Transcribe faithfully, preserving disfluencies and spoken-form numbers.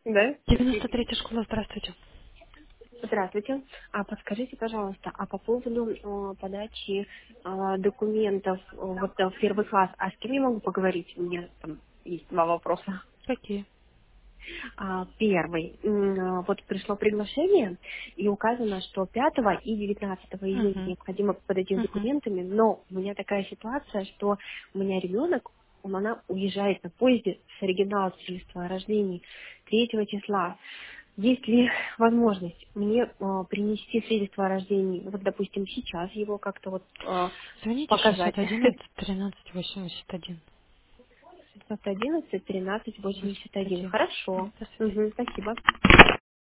Да? девяносто третья школа, здравствуйте. Здравствуйте. А подскажите, пожалуйста, а по поводу э, подачи э, документов э, вот, э, в первый класс, а с кем я могу поговорить? У меня там есть два вопроса. Какие? А, первый. М, э, Вот пришло приглашение, и указано, что пятого и девятнадцатого июня Угу. необходимо подойти с Угу. документами, но у меня такая ситуация, что у меня ребенок, она уезжает на поезде с оригиналом свидетельства о рождении третьего числа. Есть ли возможность мне э, принести свидетельство о рождении, вот, допустим, сейчас его как-то вот э, Звоните показать? шестьсот одиннадцать тринадцать восемьдесят один. шестьсот одиннадцать тринадцать восемьдесят восемьдесят один. один. Хорошо. До свидания. Мгм, спасибо.